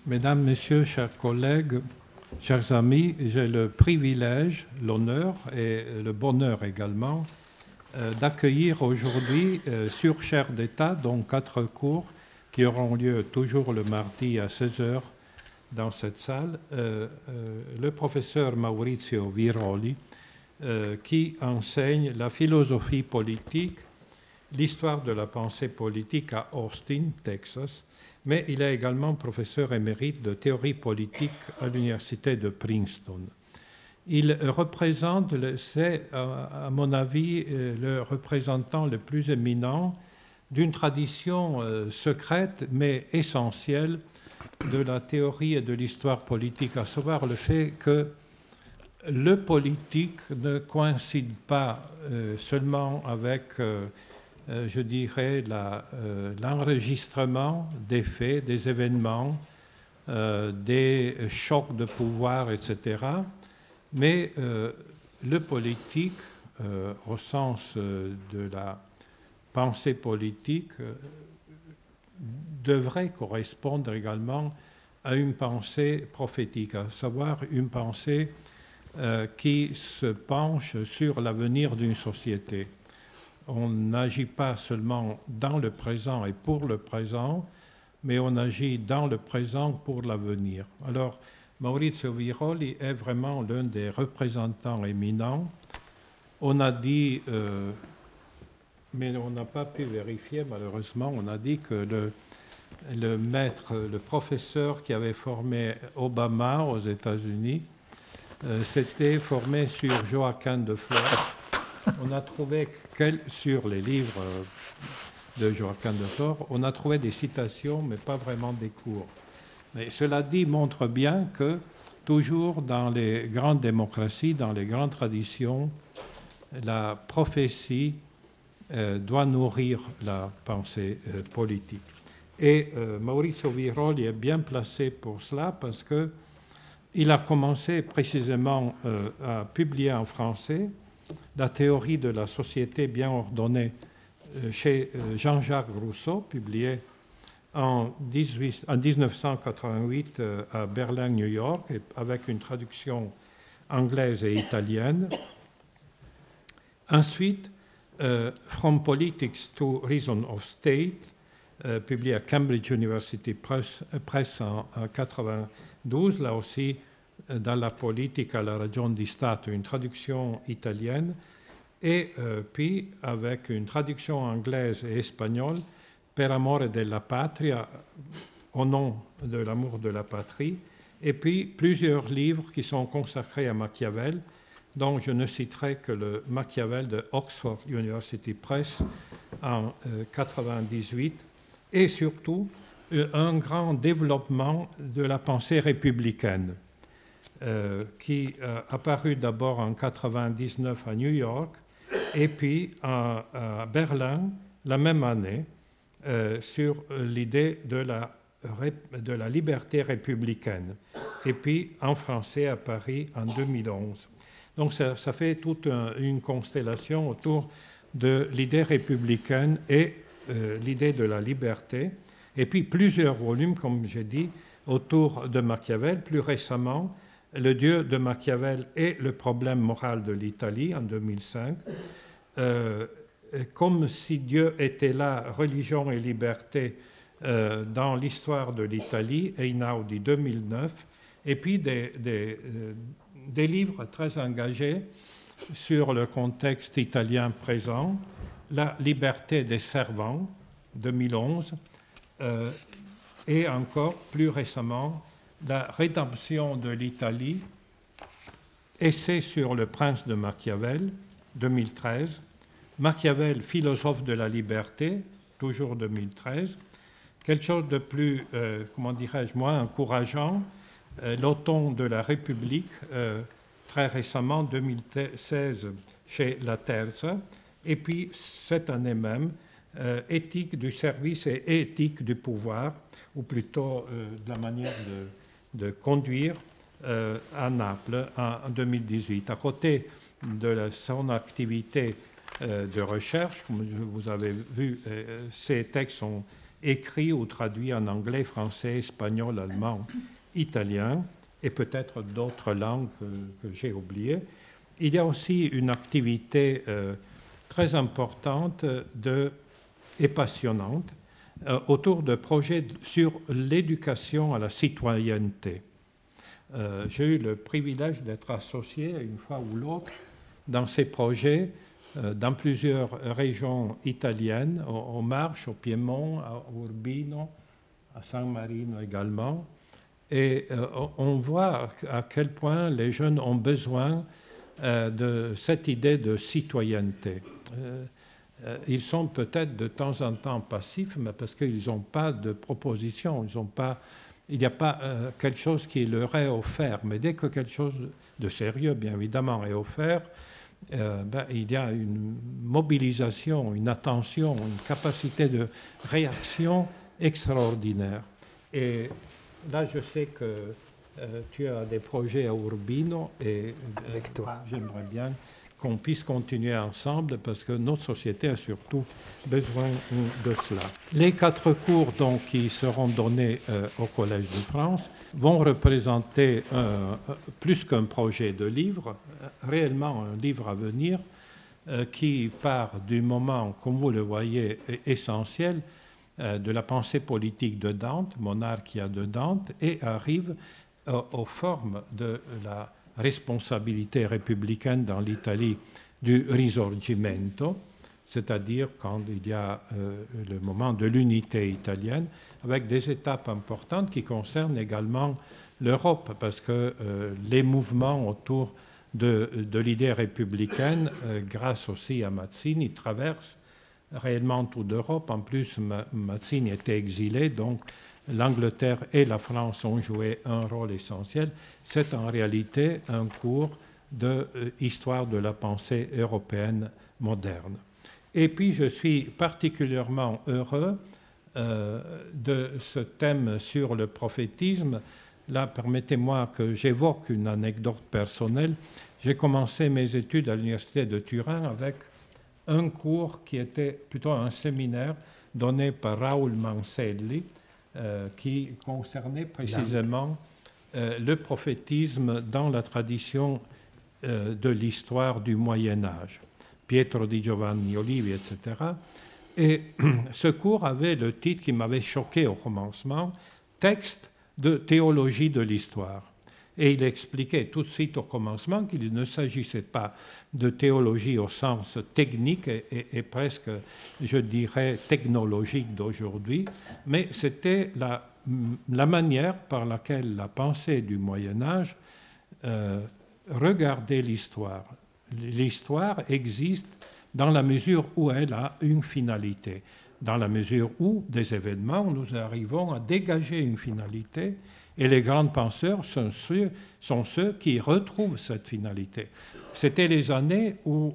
Mesdames, Messieurs, chers collègues, chers amis, j'ai le privilège, l'honneur et le bonheur également d'accueillir aujourd'hui sur Chaire d'État, donc 4 cours qui auront lieu toujours le mardi à 16 h dans cette salle, le professeur Maurizio Viroli qui enseigne la philosophie politique, l'histoire de la pensée politique à Austin, Texas, mais il est également professeur émérite de théorie politique à l'université de Princeton. Il représente, c'est à mon avis, le représentant le plus éminent d'une tradition secrète mais essentielle de la théorie et de l'histoire politique, à savoir le fait que le politique ne coïncide pas seulement avec, je dirais, l'enregistrement des faits, des événements, des chocs de pouvoir, etc., mais le politique, au sens de la pensée politique, devrait correspondre également à une pensée prophétique, à savoir une pensée qui se penche sur l'avenir d'une société. On n'agit pas seulement dans le présent et pour le présent, mais on agit dans le présent pour l'avenir. Alors, Maurizio Viroli est vraiment l'un des représentants éminents. On a dit, mais on n'a pas pu vérifier malheureusement, on a dit que le maître, le professeur qui avait formé Obama aux États-Unis, s'était formé sur Joachim de Flore. On a trouvé sur les livres de Joachim de Flore, on a trouvé des citations, mais pas vraiment des cours. Mais cela dit montre bien que toujours dans les grandes démocraties, dans les grandes traditions, la prophétie doit nourrir la pensée politique. Et Maurizio Viroli est bien placé pour cela parce que il a commencé précisément à publier en français la théorie de la société bien ordonnée chez Jean-Jacques Rousseau, publié en 1988 à Berlin, New York, avec une traduction anglaise et italienne. Ensuite, From Politics to Reason of State, publié à Cambridge University Press en 1992, là aussi dalla politica alla ragione di Stato, une traduction italienne, et puis avec une traduction anglaise et espagnole, Per amore della patria, au nom de l'amour de la patrie, et puis plusieurs livres qui sont consacrés à Machiavel, dont je ne citerai que le Machiavel de Oxford University Press en 1998, et surtout un grand développement de la pensée républicaine, qui a apparu d'abord en 1999 à New York et puis à Berlin la même année sur l'idée de la liberté républicaine, et puis en français à Paris en 2011. Donc ça fait toute une constellation autour de l'idée républicaine et l'idée de la liberté, et puis plusieurs volumes, comme j'ai dit, autour de Machiavel. Plus récemment, Le Dieu de Machiavel et le problème moral de l'Italie en 2005. Comme si Dieu était là, religion et liberté dans l'histoire de l'Italie, Einaudi 2009, et puis des livres très engagés sur le contexte italien présent, La liberté des servants, 2011, et encore plus récemment, La rédemption de l'Italie, essai sur le prince de Machiavel, 2013, Machiavel, philosophe de la liberté, toujours 2013, quelque chose de plus, comment dirais-je, moins encourageant, L'automne de la République, très récemment, 2016, chez La Terza, et puis cette année même, Éthique du service et éthique du pouvoir, ou plutôt de la manière de conduire, à Naples en 2018. À côté de son activité de recherche, comme vous avez vu, ces textes sont écrit ou traduit en anglais, français, espagnol, allemand, italien, et peut-être d'autres langues que j'ai oubliées. Il y a aussi une activité très importante et passionnante autour de projets sur l'éducation à la citoyenneté. J'ai eu le privilège d'être associé une fois ou l'autre dans ces projets dans plusieurs régions italiennes, au Marche, au Piémont, à Urbino, à San Marino également. Et on voit à quel point les jeunes ont besoin de cette idée de citoyenneté. Ils sont peut-être de temps en temps passifs, mais parce qu'ils n'ont pas de proposition, il n'y a pas quelque chose qui leur est offert. Mais dès que quelque chose de sérieux, bien évidemment, est offert, il y a une mobilisation, une attention, une capacité de réaction extraordinaire. Et là, je sais que tu as des projets à Urbino et avec toi. J'aimerais bien qu'on puisse continuer ensemble parce que notre société a surtout besoin de cela. Les 4 cours donc, qui seront donnés au Collège de France vont représenter plus qu'un projet de livre, réellement un livre à venir qui part du moment, comme vous le voyez, essentiel de la pensée politique de Dante, Monarchia de Dante, et arrive aux formes de la responsabilité républicaine dans l'Italie du Risorgimento, c'est-à-dire quand il y a le moment de l'unité italienne, avec des étapes importantes qui concernent également l'Europe, parce que les mouvements autour de l'idée républicaine, grâce aussi à Mazzini, traversent réellement toute l'Europe. En plus, Mazzini était exilé, donc l'Angleterre et la France ont joué un rôle essentiel. C'est en réalité un cours d'histoire de la pensée européenne moderne. Et puis, je suis particulièrement heureux de ce thème sur le prophétisme. Là, permettez-moi que j'évoque une anecdote personnelle. J'ai commencé mes études à l'Université de Turin avec un cours qui était plutôt un séminaire donné par Raoul Manselli, qui concernait précisément le prophétisme dans la tradition de l'histoire du Moyen-Âge, Pietro di Giovanni Olivi, etc. Et ce cours avait le titre qui m'avait choqué au commencement, « Texte de théologie de l'histoire ». Et il expliquait tout de suite au commencement qu'il ne s'agissait pas de théologie au sens technique et presque, je dirais, technologique d'aujourd'hui, mais c'était la manière par laquelle la pensée du Moyen-Âge regardait l'histoire. L'histoire existe dans la mesure où elle a une finalité, dans la mesure où des événements, nous arrivons à dégager une finalité. Et les grands penseurs sont ceux qui retrouvent cette finalité. C'était les années où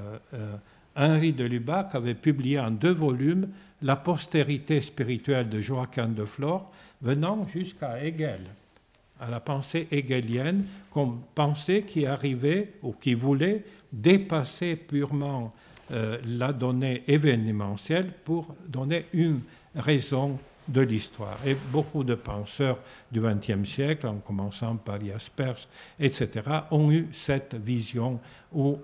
Henri de Lubac avait publié en 2 volumes La postérité spirituelle de Joachim de Flore, venant jusqu'à Hegel, à la pensée hegelienne, comme pensée qui arrivait ou qui voulait dépasser purement la donnée événementielle pour donner une raison de l'histoire. Et beaucoup de penseurs du XXe siècle, en commençant par Jaspers, etc., ont eu cette vision où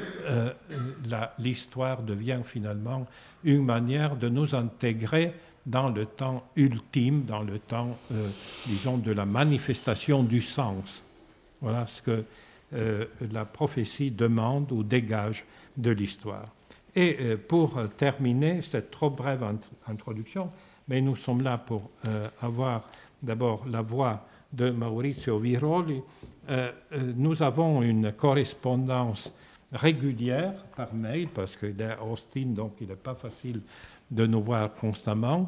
l'histoire devient finalement une manière de nous intégrer dans le temps ultime, dans le temps, disons, de la manifestation du sens. Voilà ce que la prophétie demande ou dégage de l'histoire. Et pour terminer cette trop brève introduction, mais nous sommes là pour avoir d'abord la voix de Maurizio Viroli. Nous avons une correspondance régulière par mail, parce qu'il est à Austin, donc il n'est pas facile de nous voir constamment.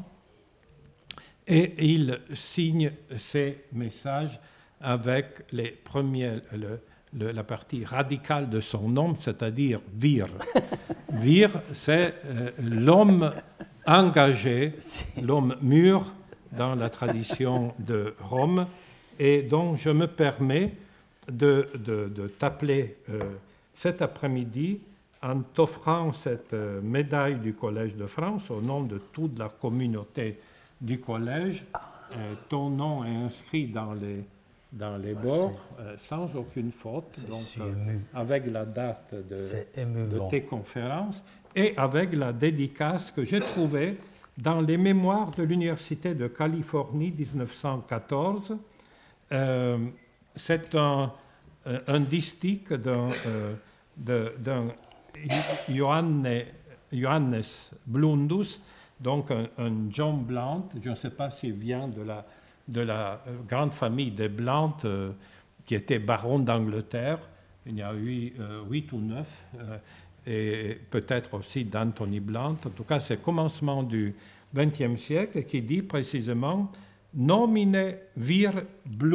Et il signe ses messages avec les premiers, la partie radicale de son nom, c'est-à-dire vir. Vir, c'est l'homme engagé, l'homme mûr dans la tradition de Rome. Et donc, je me permets de t'appeler cet après-midi en t'offrant cette médaille du Collège de France, au nom de toute la communauté du Collège, ton nom est inscrit dans les bords, sans aucune faute, donc, avec la date de tes conférences et avec la dédicace que j'ai trouvée dans les mémoires de l'Université de Californie 1914. C'est un distique d'un Johannes Blundus, donc un John Blount. Je ne sais pas s'il vient de la grande famille des Blount, qui était baron d'Angleterre. Il y a eu 8 ou 9, et peut-être aussi d'Anthony Blount. En tout cas, c'est le commencement du XXe siècle qui dit précisément « Nomine vir Blundus ».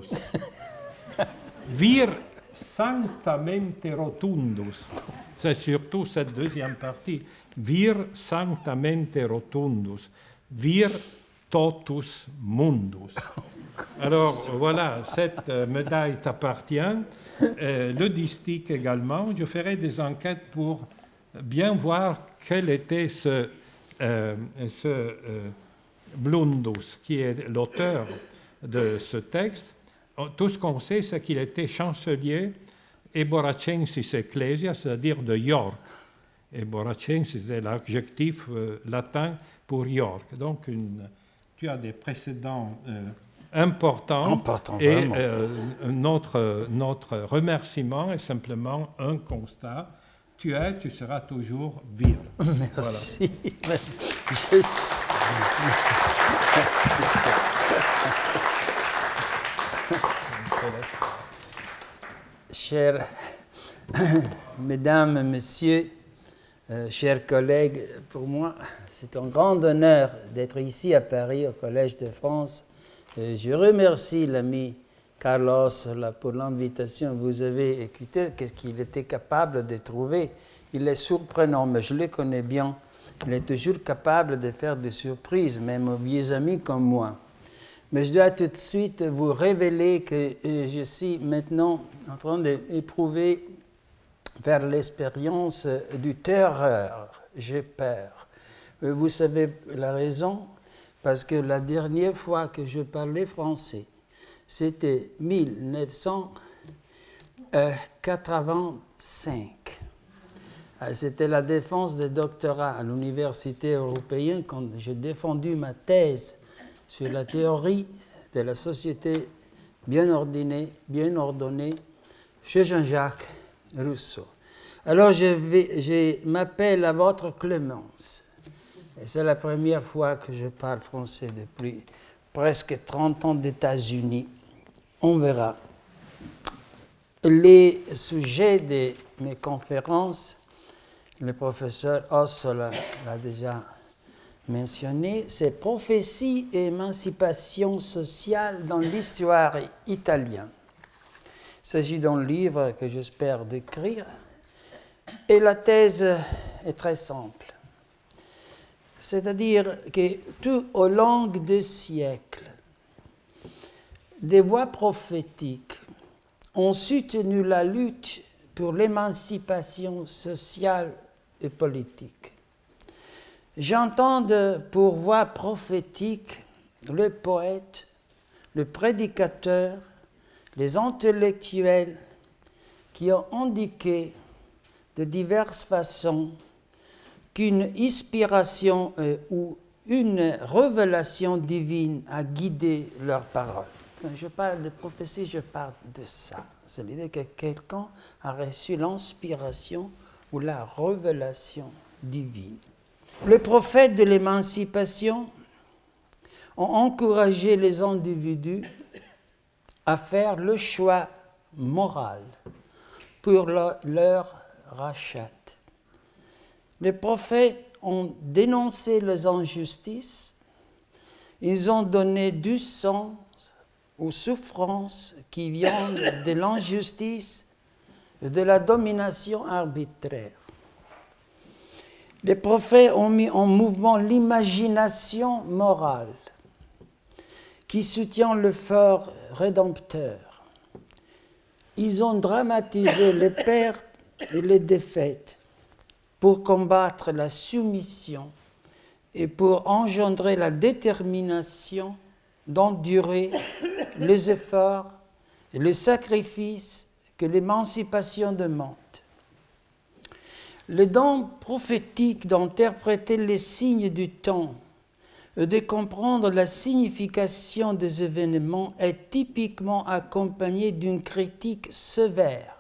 Vir sanctamente rotundus. C'est surtout cette deuxième partie. Vir sanctamente rotundus. Vir totus mundus. Alors voilà, cette médaille t'appartient. Le distique également. Je ferai des enquêtes pour bien voir quel était ce Blundus, qui est l'auteur de ce texte. Tout ce qu'on sait, c'est qu'il était chancelier Eboracensis Ecclesia, c'est-à-dire de York. Eboracensis est l'adjectif latin pour York. Donc, tu as des précédents importants. Et notre remerciement est simplement un constat. Tu seras toujours vir. Merci. Voilà. Merci. Chers mesdames, messieurs, chers collègues, pour moi, c'est un grand honneur d'être ici à Paris, au Collège de France. Je remercie l'ami Carlos pour l'invitation. Vous avez écouté ce qu'il était capable de trouver. Il est surprenant, mais je le connais bien. Il est toujours capable de faire des surprises, même aux vieux amis comme moi. Mais je dois tout de suite vous révéler que je suis maintenant en train d'éprouver, faire l'expérience du terreur. J'ai peur. Vous savez la raison? Parce que la dernière fois que je parlais français, c'était 1985. C'était la défense de doctorat à l'université européenne quand j'ai défendu ma thèse sur la théorie de la société bien ordonnée chez Jean-Jacques Rousseau. Alors je m'appelle à votre clémence. Et c'est la première fois que je parle français depuis presque 30 ans d'États-Unis. On verra. Les sujets de mes conférences, le professeur Ossola l'a déjà mentionné, c'est prophétie et émancipation sociale dans l'histoire italienne. Il s'agit d'un livre que j'espère d'écrire et la thèse est très simple. C'est-à-dire que tout au long des siècles, des voix prophétiques ont soutenu la lutte pour l'émancipation sociale et politique. J'entends pour voix prophétique le poète, le prédicateur, les intellectuels qui ont indiqué de diverses façons qu'une inspiration ou une révélation divine a guidé leurs paroles. Quand je parle de prophétie, je parle de ça. C'est l'idée que quelqu'un a reçu l'inspiration ou la révélation divine. Les prophètes de l'émancipation ont encouragé les individus à faire le choix moral pour leur rachat. Les prophètes ont dénoncé les injustices, ils ont donné du sens aux souffrances qui viennent de l'injustice et de la domination arbitraire. Les prophètes ont mis en mouvement l'imagination morale qui soutient le fort rédempteur. Ils ont dramatisé les pertes et les défaites pour combattre la soumission et pour engendrer la détermination d'endurer les efforts et les sacrifices que l'émancipation demande. Le don prophétique d'interpréter les signes du temps et de comprendre la signification des événements est typiquement accompagné d'une critique sévère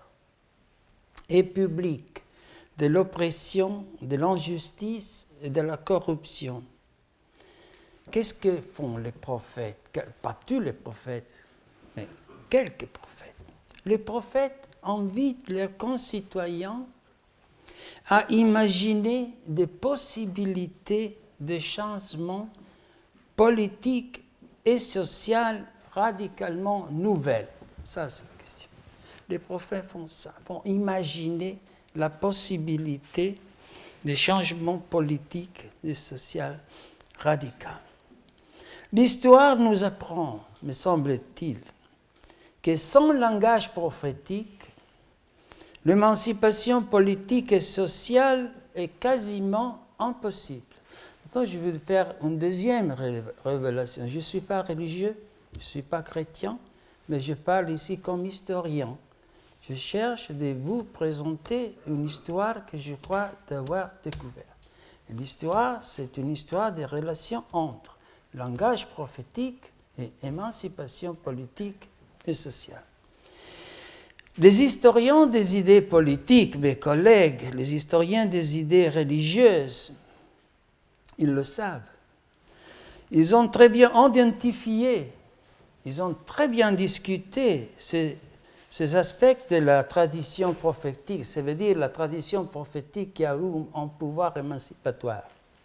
et publique de l'oppression, de l'injustice et de la corruption. Qu'est-ce que font les prophètes? Pas tous les prophètes, mais quelques prophètes. Les prophètes invitent leurs concitoyens à imaginer des possibilités de changement politique et social radicalement nouvelles. Ça, c'est la question. Les prophètes font ça, font imaginer la possibilité de changements politiques et sociaux radicaux. L'histoire nous apprend, me semble-t-il, que sans langage prophétique, l'émancipation politique et sociale est quasiment impossible. Maintenant, je vais faire une deuxième révélation. Je ne suis pas religieux, je ne suis pas chrétien, mais je parle ici comme historien. Je cherche de vous présenter une histoire que je crois d'avoir découverte. L'histoire, c'est une histoire des relations entre langage prophétique et émancipation politique et sociale. Les historiens des idées politiques, mes collègues, les historiens des idées religieuses, ils le savent. Ils ont très bien identifié, ils ont très bien discuté ces aspects de la tradition prophétique, ça veut dire la tradition prophétique qui a eu un pouvoir émancipatoire.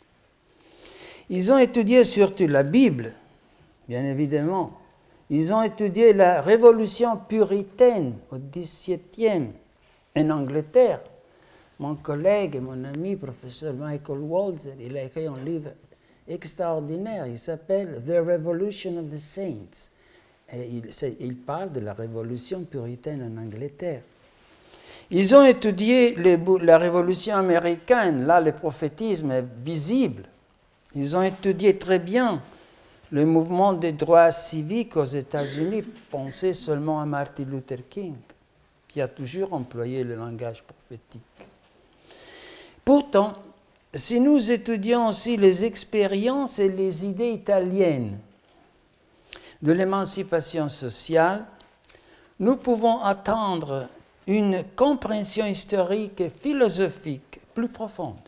Ils ont étudié surtout la Bible, bien évidemment. Ils ont étudié la révolution puritaine au XVIIe en Angleterre. Mon collègue et mon ami, professeur Michael Walzer, il a écrit un livre extraordinaire, il s'appelle « The Revolution of the Saints ». Et il parle de la révolution puritaine en Angleterre. Ils ont étudié la révolution américaine, là le prophétisme est visible. Ils ont étudié très bien le mouvement des droits civiques aux États-Unis, pensez seulement à Martin Luther King, qui a toujours employé le langage prophétique. Pourtant, si nous étudions aussi les expériences et les idées italiennes de l'émancipation sociale, nous pouvons attendre une compréhension historique et philosophique plus profonde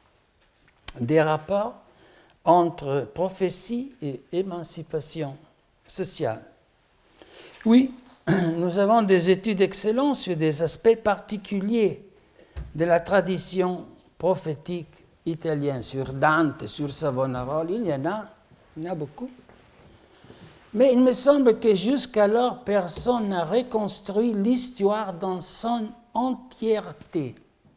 des rapports entre prophétie et émancipation sociale. Oui, nous avons des études excellentes sur des aspects particuliers de la tradition prophétique italienne, sur Dante, sur Savonarola, il y en a beaucoup. Mais il me semble que jusqu'alors, personne n'a reconstruit l'histoire dans son entièreté.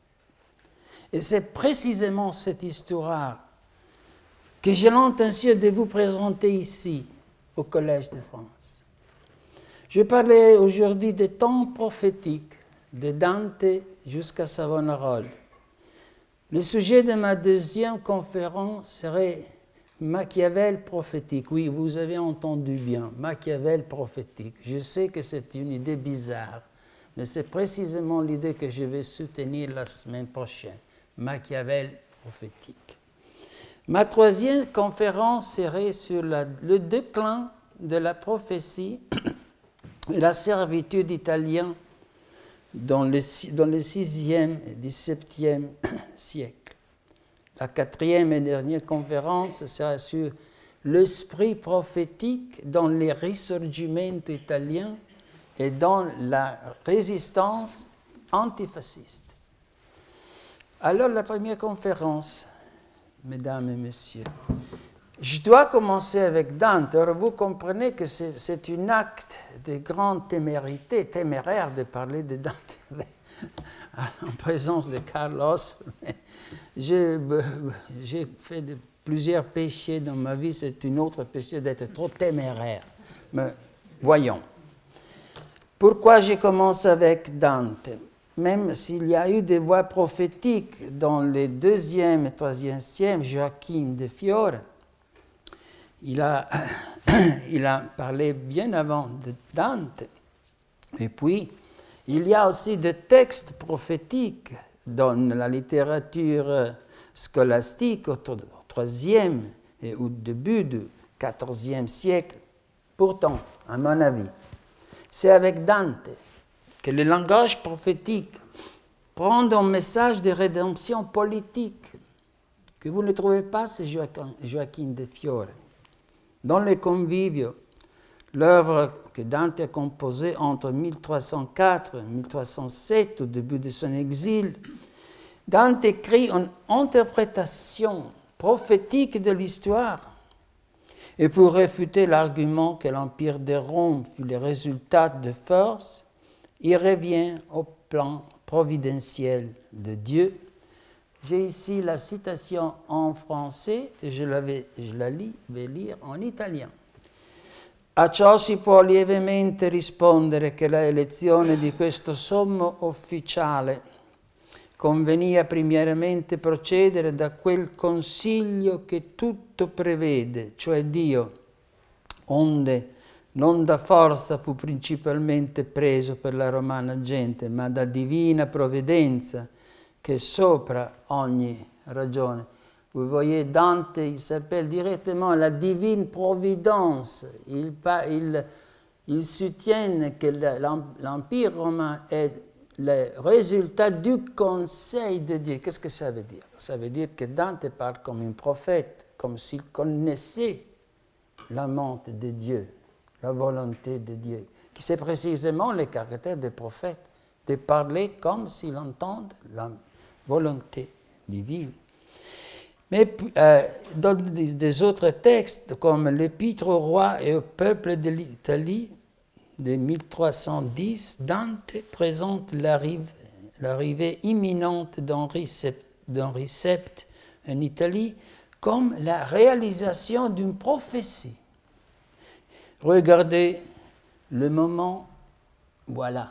Et c'est précisément cette histoire que j'ai l'intention de vous présenter ici, au Collège de France. Je parlais aujourd'hui des temps prophétiques, de Dante jusqu'à Savonarola. Le sujet de ma deuxième conférence serait Machiavel prophétique. Oui, vous avez entendu bien, Machiavel prophétique. Je sais que c'est une idée bizarre, mais c'est précisément l'idée que je vais soutenir la semaine prochaine. Machiavel prophétique. Ma troisième conférence serait sur le déclin de la prophétie et la servitude italienne dans le 6e et 17e siècle. La quatrième et dernière conférence sera sur l'esprit prophétique dans les risorgimento italiens et dans la résistance antifasciste. Alors, la première conférence, mesdames et messieurs, je dois commencer avec Dante. Alors, vous comprenez que c'est un acte de grande témérité, téméraire de parler de Dante en présence de Carlos. J'ai fait plusieurs péchés dans ma vie, c'est un autre péché d'être trop téméraire. Mais voyons. Pourquoi je commence avec Dante? même s'il y a eu des voix prophétiques dans les 2e et 3e siècles, Joachim de Fiore, il a parlé bien avant de Dante. Et puis, il y a aussi des textes prophétiques dans la littérature scolastique au 3e et au début du 14e siècle. Pourtant, à mon avis, c'est avec Dante que le langage prophétique prend un message de rédemption politique que vous ne trouvez pas chez Joachim de Fiore. Dans les Convivio, l'œuvre que Dante a composée entre 1304 et 1307, au début de son exil, Dante écrit une interprétation prophétique de l'histoire. Et pour réfuter l'argument que l'Empire de Rome fut le résultat de force, il revient au plan providentiel de Dieu. J'ai ici la citation en français et je vais lire en italien. A ciò si può lievemente rispondere che la elezione di questo sommo ufficiale convenia primariamente procedere da quel consiglio che tutto prevede, cioè Dio, onde non da forza fu principalmente preso per la romana gente, ma da divina provvidenza che sopra ogni ragione. Vous voyez, Dante, il s'appelle directement la divine providence. Il soutient que l'Empire romain est le résultat du conseil de Dieu. Qu'est-ce que ça veut dire? Ça veut dire que Dante parle comme un prophète, comme s'il connaissait la mente de Dieu, la volonté de Dieu, qui c'est précisément le caractère des prophètes, de parler comme s'ils entendent la volonté divine. Mais dans des autres textes, comme l'Épître au roi et au peuple de l'Italie, de 1310, Dante présente l'arrivée imminente d'Henri VII en Italie comme la réalisation d'une prophétie. Regardez le moment, voilà,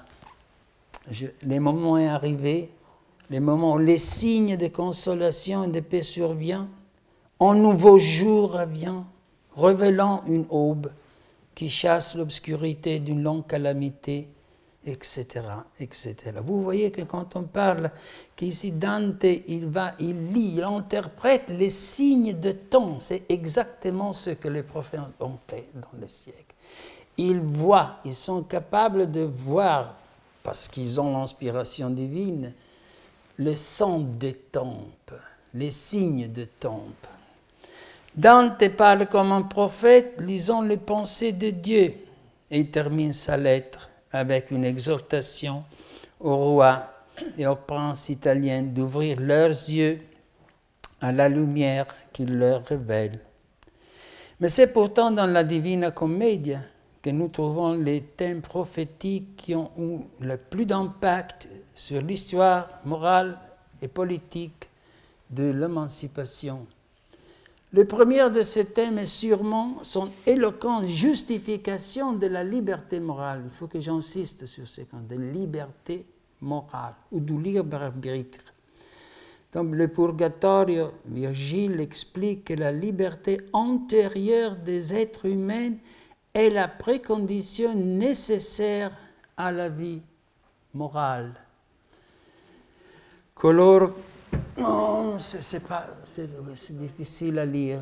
le moment est arrivé, le moment où les signes de consolation et de paix surviennent, un nouveau jour revient, révélant une aube qui chasse l'obscurité d'une longue calamité, etc., etc. Vous voyez que quand on parle qu'ici Dante, il lit, il interprète les signes de temps. C'est exactement ce que les prophètes ont fait dans les siècles. Ils voient, ils sont capables de voir, parce qu'ils ont l'inspiration divine, le son des tempes, les signes de tempes. Dante parle comme un prophète, lisant les pensées de Dieu, et il termine sa lettre avec une exhortation au roi et aux princes italiens d'ouvrir leurs yeux à la lumière qu'il leur révèle. Mais c'est pourtant dans la Divina Commedia que nous trouvons les thèmes prophétiques qui ont eu le plus d'impact sur l'histoire morale et politique de l'émancipation. Le premier de ces thèmes est sûrement son éloquente justification de la liberté morale. Il faut que j'insiste sur ce point, de liberté morale, ou du libre arbitre. Dans le Purgatorio, Virgile explique que la liberté antérieure des êtres humains est la précondition nécessaire à la vie morale. Coloro non, c'est difficile à lire.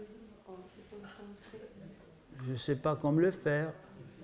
Je ne sais pas comment le faire.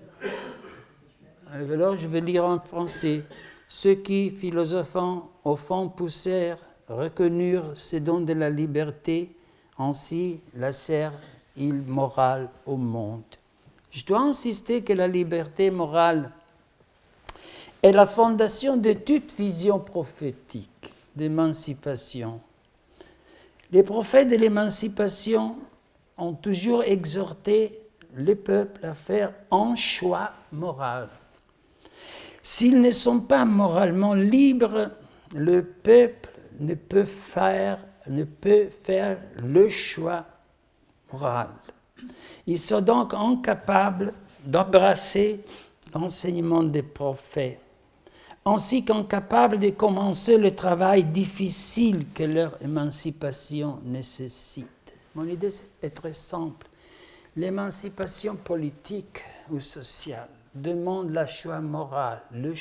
Alors je vais lire en français. Ceux qui, philosophant, au fond poussèrent, reconnurent ces dons de la liberté, ainsi laissèrent-ils morale au monde. Je dois insister que la liberté morale est la fondation de toute vision prophétique d'émancipation. Les prophètes de l'émancipation ont toujours exhorté les peuples à faire un choix moral. S'ils ne sont pas moralement libres, le peuple ne peut faire le choix moral. Ils sont donc incapables d'embrasser l'enseignement des prophètes. ainsi qu'incapables de commencer le travail difficile que leur émancipation nécessite. Mon idée est très simple. L'émancipation politique ou sociale demande le choix moral.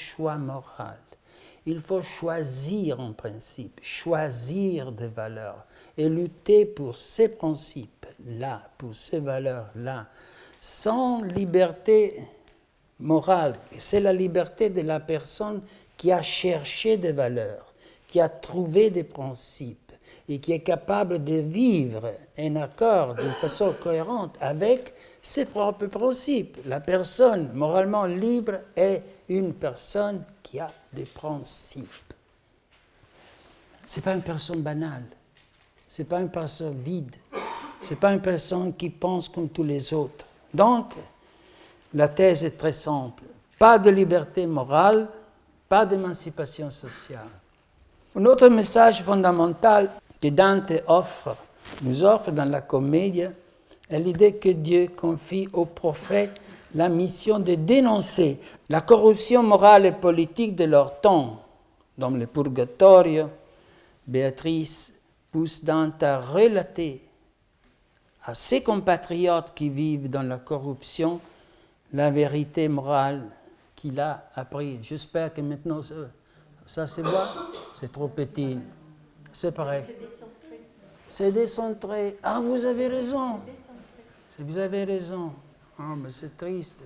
Il faut choisir en principe, choisir des valeurs et lutter pour ces principes-là, pour ces valeurs-là, sans liberté morale. C'est la liberté de la personne qui a cherché des valeurs, qui a trouvé des principes et qui est capable de vivre en accord d'une façon cohérente avec ses propres principes. La personne moralement libre est une personne qui a des principes. Ce n'est pas une personne banale, ce n'est pas une personne vide, ce n'est pas une personne qui pense comme tous les autres. Donc, la thèse est très simple. Pas de liberté morale, pas d'émancipation sociale. Un autre message fondamental que Dante nous offre dans la Comédie est l'idée que Dieu confie aux prophètes la mission de dénoncer la corruption morale et politique de leur temps. Dans le Purgatorio, Béatrice pousse Dante à relater à ses compatriotes qui vivent dans la corruption la vérité morale qu'il a appris. J'espère que maintenant, ça se voit, c'est trop petit. C'est pareil. C'est décentré. Ah, vous avez raison. Vous avez raison. Ah, mais c'est triste.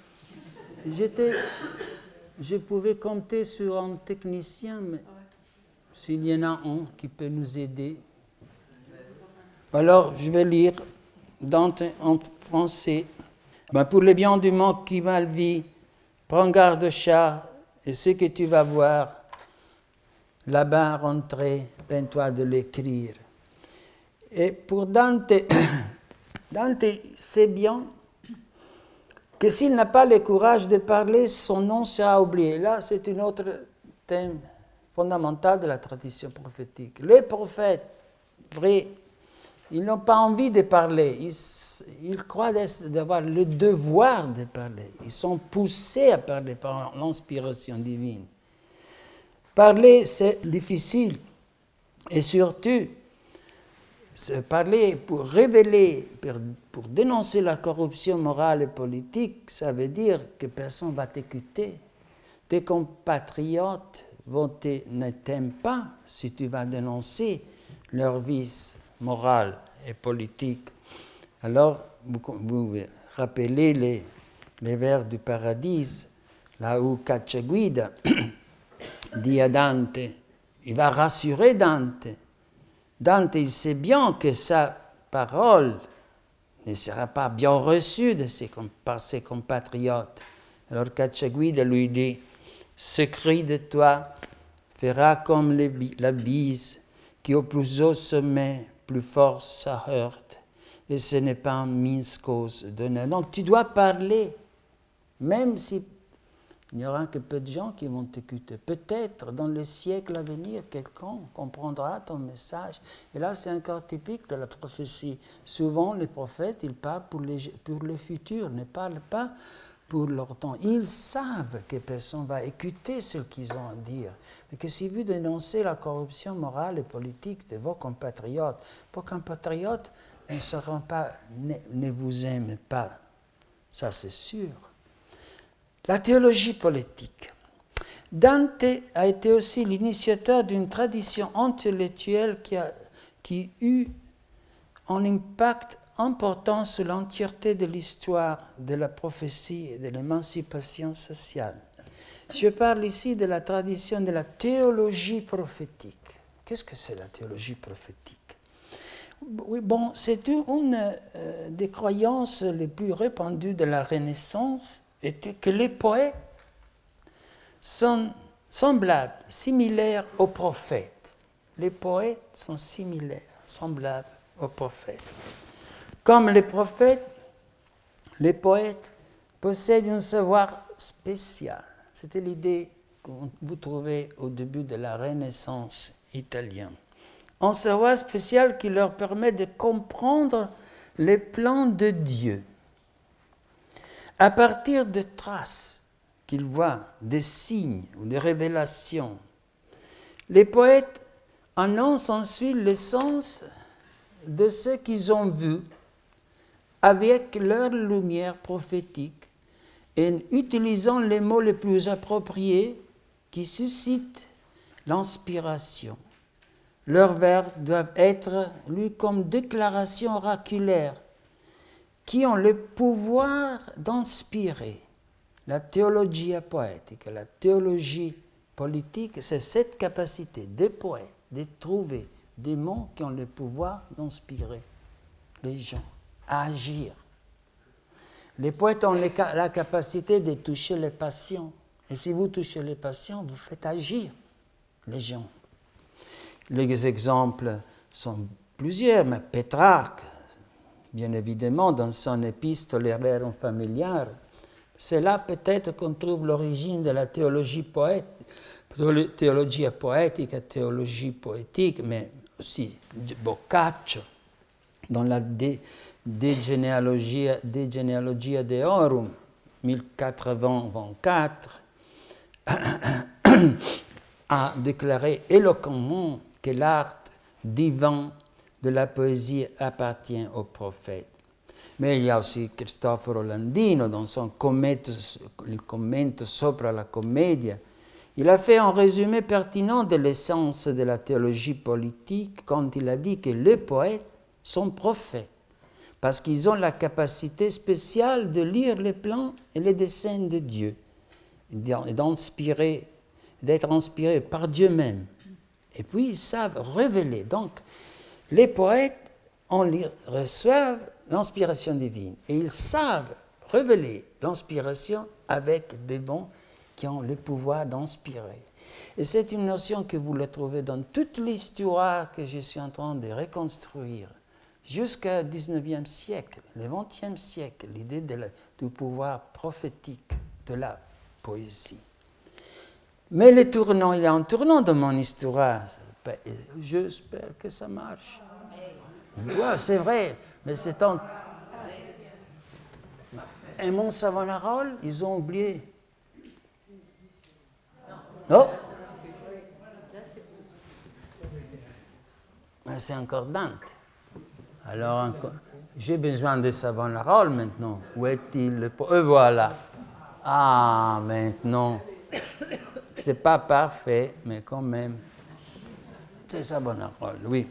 Je pouvais compter sur un technicien, mais s'il y en a un qui peut nous aider. Alors, je vais lire Dante en français. Pour le bien du monde qui mal vit, prends garde, chat, et ce que tu vas voir, là-bas rentrer, peine-toi de l'écrire. Et pour Dante, Dante sait bien que s'il n'a pas le courage de parler, son nom sera oublié. Là, c'est un autre thème fondamental de la tradition prophétique. Les prophètes, vrais, ils n'ont pas envie de parler. Ils croient d'avoir le devoir de parler. Ils sont poussés à parler par l'inspiration divine. Parler, c'est difficile. Et surtout, parler pour révéler, pour dénoncer la corruption morale et politique, ça veut dire que personne ne va t'écouter. Tes compatriotes ne t'aiment pas si tu vas dénoncer leurs vices moraux et politiques. Alors, vous rappelez les vers du Paradis, là où Cacciaguida dit à Dante, il va rassurer Dante. Dante, il sait bien que sa parole ne sera pas bien reçue par ses compatriotes. Alors Cacciaguida lui dit, ce cri de toi fera comme la bise qui au plus haut sommet, plus fort ça heurte, et ce n'est pas une mince cause d'honneur. Donc tu dois parler, même si il n'y aura que peu de gens qui vont t'écouter. Peut-être dans les siècles à venir, quelqu'un comprendra ton message. Et là, c'est encore typique de la prophétie. Souvent, les prophètes, ils parlent pour le futur, ne parlent pas pour leur temps. Ils savent que personne ne va écouter ce qu'ils ont à dire. Mais que si vous dénoncez la corruption morale et politique de vos compatriotes ne vous aiment pas. Ça, c'est sûr. La théologie politique. Dante a été aussi l'initiateur d'une tradition intellectuelle qui eut un impact important sur l'entièreté de l'histoire de la prophétie et de l'émancipation sociale. Je parle ici de la tradition de la théologie prophétique. Qu'est-ce que c'est la théologie prophétique? Oui, bon, c'est une des croyances les plus répandues de la Renaissance, était que les poètes sont semblables, similaires aux prophètes. Les poètes sont semblables aux prophètes. Comme les prophètes, les poètes possèdent un savoir spécial. C'était l'idée que vous trouvez au début de la Renaissance italienne. Un savoir spécial qui leur permet de comprendre les plans de Dieu à partir de traces qu'ils voient des signes ou des révélations. Les poètes annoncent ensuite le sens de ce qu'ils ont vu avec leur lumière prophétique et utilisant les mots les plus appropriés qui suscitent l'inspiration. Leurs vers doivent être lus comme déclarations oraculaires qui ont le pouvoir d'inspirer. La théologie poétique, la théologie politique, c'est cette capacité des poètes de trouver des mots qui ont le pouvoir d'inspirer les gens à agir. Les poètes ont la capacité de toucher les passions. Et si vous touchez les passions, vous faites agir les gens. Les exemples sont plusieurs, mais Pétrarque, bien évidemment, dans son Epistolarum Familiar, c'est là peut-être qu'on trouve l'origine de la théologie poétique, théologie poétique, mais aussi Boccaccio, dans la De Genealogia Deorum, 1024, a déclaré éloquemment que l'art divin de la poésie appartient aux prophètes. Mais il y a aussi Cristoforo Landino, dans son commento sopra la commedia. Il a fait un résumé pertinent de l'essence de la théologie politique quand il a dit que les poètes sont prophètes, parce qu'ils ont la capacité spéciale de lire les plans et les desseins de Dieu, d'être inspirés par Dieu même. Et puis ils savent révéler. Donc, les poètes reçoivent l'inspiration divine et ils savent révéler l'inspiration avec des mots qui ont le pouvoir d'inspirer. Et c'est une notion que vous la trouvez dans toute l'histoire que je suis en train de reconstruire jusqu'au XIXe siècle, le XXe siècle, l'idée du pouvoir prophétique de la poésie. Mais il y a un tournant dans mon histoire. J'espère que ça marche. Oui, c'est vrai, mais c'est un... Et mon Savonarole, ils ont oublié. Non? Mais c'est encore Dante. Alors, j'ai besoin de Savonarole maintenant. Où est-il? Voilà. Ah, maintenant. C'est pas parfait, mais quand même. C'est Savonarole, oui.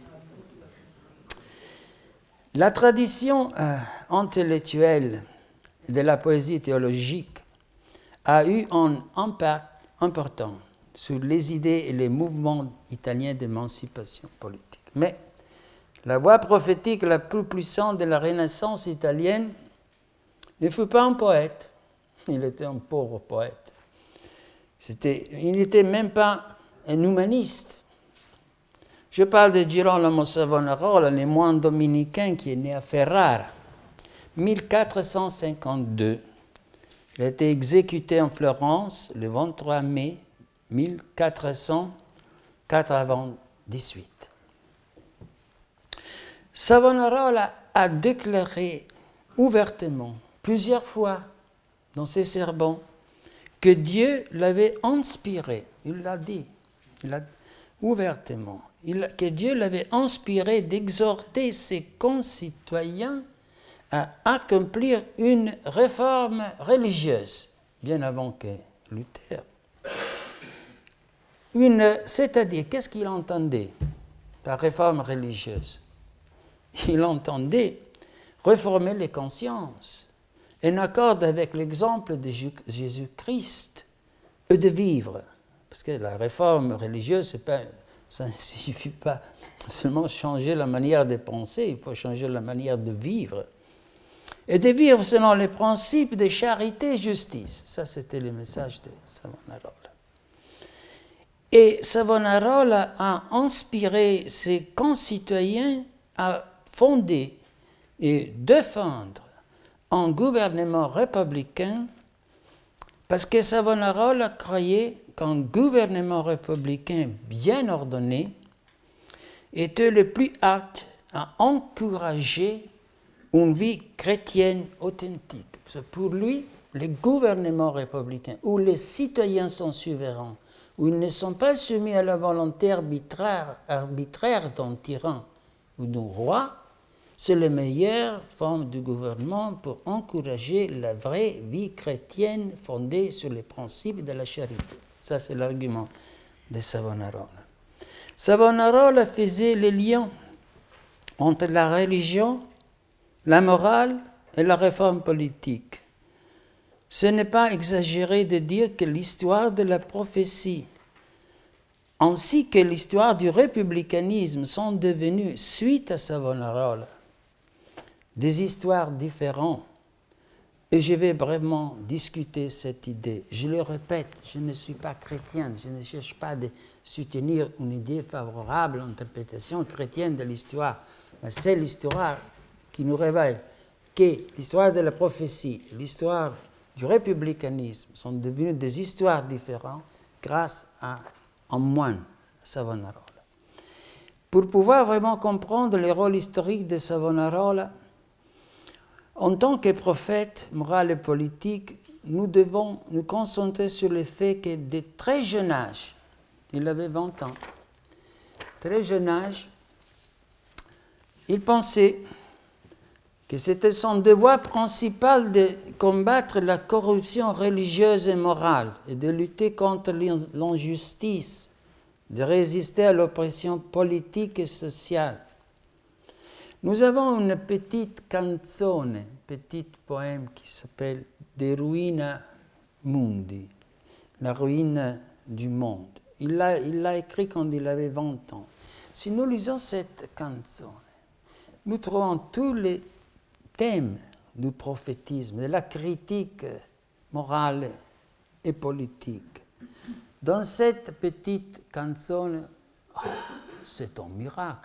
La tradition intellectuelle de la poésie théologique a eu un impact important sur les idées et les mouvements italiens d'émancipation politique. Mais la voix prophétique la plus puissante de la Renaissance italienne ne fut pas un poète. Il était un pauvre poète. Il n'était même pas un humaniste. Je parle de Girolamo Savonarola, le moine dominicain qui est né à Ferrara, 1452. Il a été exécuté en Florence le 23 mai 1498. Savonarola a déclaré ouvertement, plusieurs fois dans ses sermons, que Dieu l'avait inspiré. Il l'a dit, ouvertement, que Dieu l'avait inspiré d'exhorter ses concitoyens à accomplir une réforme religieuse, bien avant que Luther. C'est-à-dire, qu'est-ce qu'il entendait par réforme religieuse? Il entendait réformer les consciences, en accord avec l'exemple de Jésus-Christ, et de vivre. Parce que la réforme religieuse, ça ne suffit pas seulement changer la manière de penser, il faut changer la manière de vivre. Et de vivre selon les principes de charité et justice. Ça, c'était le message de Savonarola. Et Savonarola a inspiré ses concitoyens à fonder et défendre un gouvernement républicain parce que Savonarola croyait qu'un gouvernement républicain bien ordonné était le plus apte à encourager une vie chrétienne authentique. Pour lui, les gouvernements républicains, où les citoyens sont souverains, où ils ne sont pas soumis à la volonté arbitraire d'un tyran ou d'un roi, c'est la meilleure forme de gouvernement pour encourager la vraie vie chrétienne fondée sur les principes de la charité. Ça, c'est l'argument de Savonarola. Savonarola faisait le lien entre la religion, la morale et la réforme politique. Ce n'est pas exagéré de dire que l'histoire de la prophétie ainsi que l'histoire du républicanisme sont devenues, suite à Savonarola, des histoires différentes. Et je vais vraiment discuter cette idée. Je le répète, je ne suis pas chrétien, je ne cherche pas de soutenir une idée favorable à l'interprétation chrétienne de l'histoire. Mais c'est l'histoire qui nous révèle que l'histoire de la prophétie et l'histoire du républicanisme sont devenues des histoires différentes grâce à un moine, Savonarola. Pour pouvoir vraiment comprendre le rôle historique de Savonarola, en tant que prophète moral et politique, nous devons nous concentrer sur le fait que de très jeune âge, il avait 20 ans, très jeune âge, il pensait que c'était son devoir principal de combattre la corruption religieuse et morale et de lutter contre l'injustice, de résister à l'oppression politique et sociale. Nous avons une petite canzone, un petit poème qui s'appelle De Ruina Mundi, la ruine du monde. Il l'a écrit quand il avait 20 ans. Si nous lisons cette canzone, nous trouvons tous les thème du prophétisme, de la critique morale et politique. Dans cette petite canzone, c'est un miracle.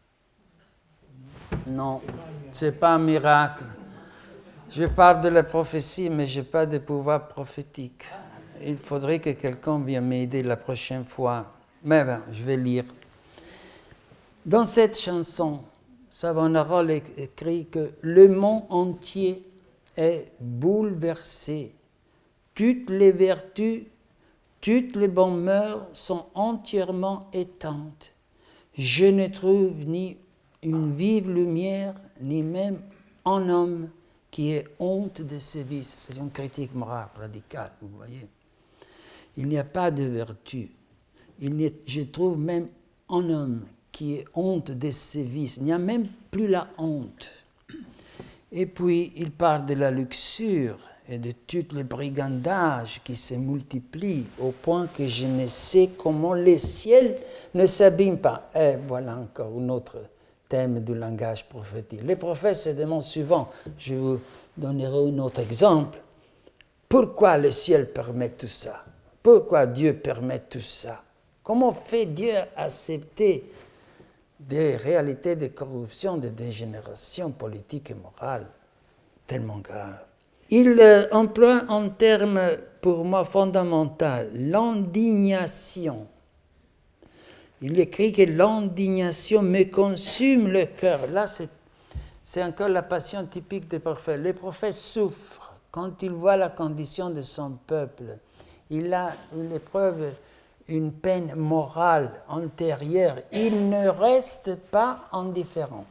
Non, ce n'est pas un miracle. Je parle de la prophétie, mais je n'ai pas de pouvoir prophétique. Il faudrait que quelqu'un vienne m'aider la prochaine fois. Mais ben, je vais lire. Dans cette chanson, Savonarola écrit que le monde entier est bouleversé. Toutes les vertus, toutes les bonnes mœurs sont entièrement éteintes. Je ne trouve ni une vive lumière, ni même un homme qui ait honte de ses vices. C'est une critique morale radicale, vous voyez. Il n'y a pas de vertu. Je trouve même un homme qui est honte de ses vices. Il n'y a même plus la honte. Et puis, il parle de la luxure et de tous les brigandages qui se multiplient au point que je ne sais comment les ciels ne s'abîment pas. Et voilà encore un autre thème du langage prophétique. Les prophètes se demandent souvent, je vous donnerai un autre exemple, pourquoi le ciel permet tout ça? Pourquoi Dieu permet tout ça? Comment fait Dieu accepter des réalités de corruption, de dégénération politique et morale tellement graves? Il emploie un terme pour moi fondamental, l'indignation. Il écrit que l'indignation me consume le cœur. Là, c'est encore la passion typique des prophètes. Les prophètes souffrent quand ils voient la condition de son peuple. Il éprouve une peine morale antérieure. Il ne reste pas indifférent.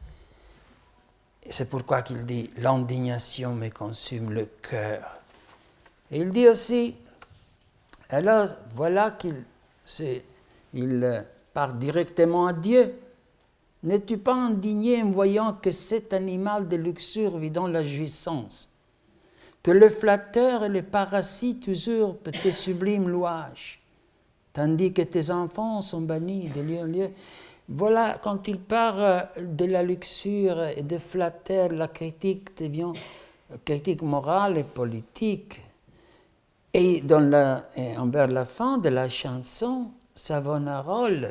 Et c'est pourquoi qu'il dit « l'indignation me consume le cœur ». Et il dit aussi, alors voilà qu'il part directement à Dieu. « N'es-tu pas indigné en voyant que cet animal de luxure vit dans la jouissance, que le flatteur et le parasite usurpent tes sublimes louages, tandis que tes enfants sont bannis de lieu en lieu ?» Voilà, quand il parle de la luxure et de flatter, la critique devient critique morale et politique. Et envers la fin de la chanson, Savonarola,